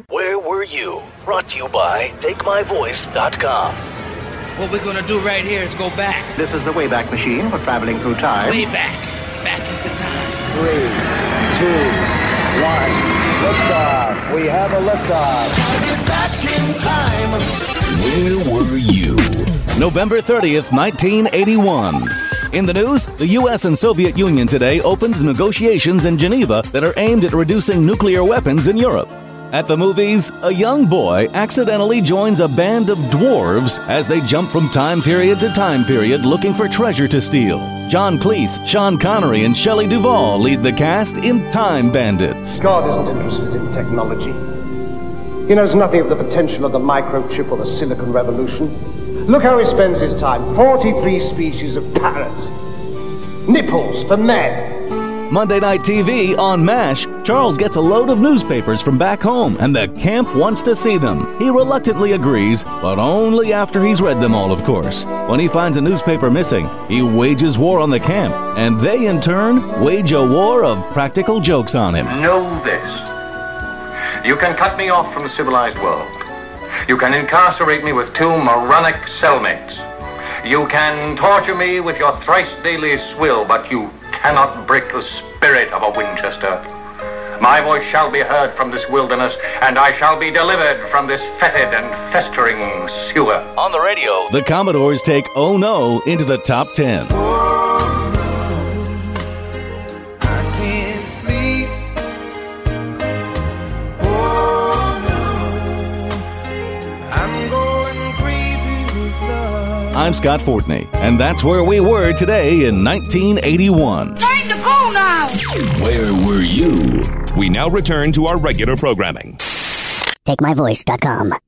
Where Were You? Brought to you by TakeMyVoice.com. What we're gonna do right here is go back. This is the Wayback Machine for traveling through time. Way back. Back into time. 3, 2, 1. Liftoff. We have a liftoff. Where Were You? November 30th, 1981. In the news, the U.S. and Soviet Union today opened negotiations in Geneva that are aimed at reducing nuclear weapons in Europe. At the movies, a young boy accidentally joins a band of dwarves as they jump from time period to time period looking for treasure to steal. John Cleese, Sean Connery, and Shelley Duvall lead the cast in Time Bandits. God isn't interested in technology. He knows nothing of the potential of the microchip or the silicon revolution. Look how he spends his time. 43 species of parrots. Nipples for men. Monday Night TV on MASH, Charles gets a load of newspapers from back home, and the camp wants to see them. He reluctantly agrees, but only after he's read them all, of course. When he finds a newspaper missing, he wages war on the camp, and they, in turn, wage a war of practical jokes on him. Know this. You can cut me off from the civilized world. You can incarcerate me with 2 moronic cellmates. You can torture me with your thrice daily swill, but you cannot break the spirit of a Winchester. My voice shall be heard from this wilderness, and I shall be delivered from this fetid and festering sewer. On the radio, The Commodores take Oh No into the top 10. I'm Scott Fortney, and that's where we were today in 1981. Time to go now! Where Were You? We now return to our regular programming. TakeMyVoice.com.